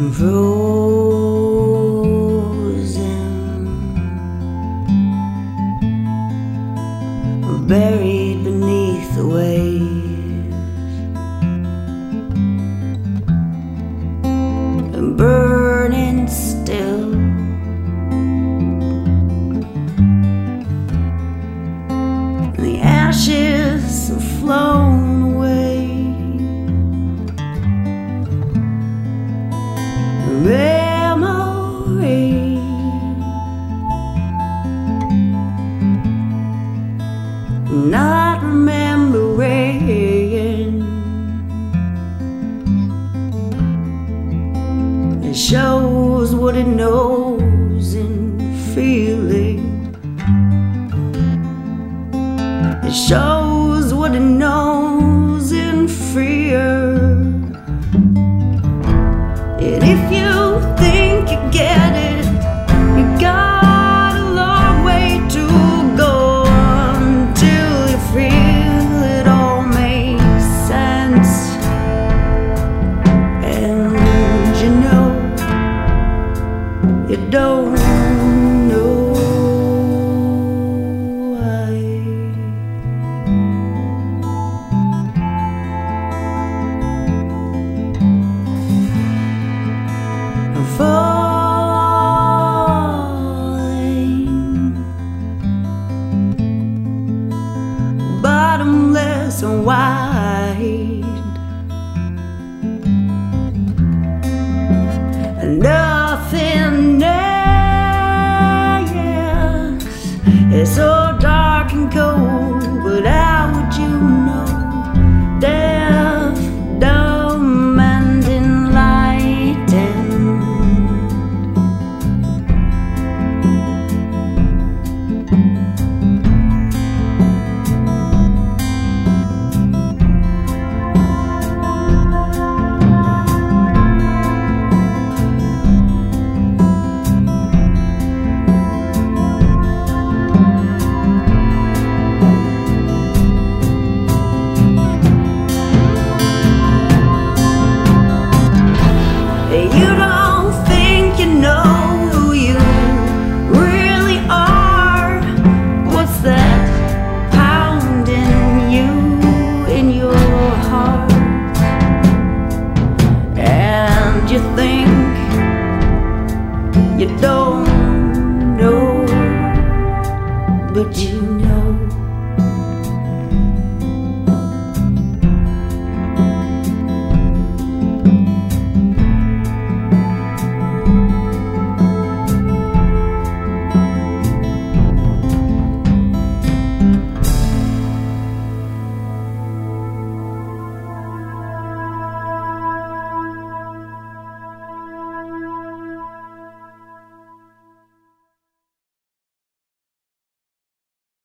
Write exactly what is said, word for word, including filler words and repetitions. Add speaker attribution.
Speaker 1: frozen, buried beneath the waves, and burning still. The ashes have flown away. Memory, not remembering, it shows what it knows in feeling. It shows what it knows in fear. And if you think you get it, you got a long way to go until you feel it all makes sense. And you know, you don't know why. Falling, bottomless and wide, nothingness is so dark and cold, but how would you know? Deaf, dumb, and enlightened. You don't think you know who you really are. What's that pounding you in your heart? And you think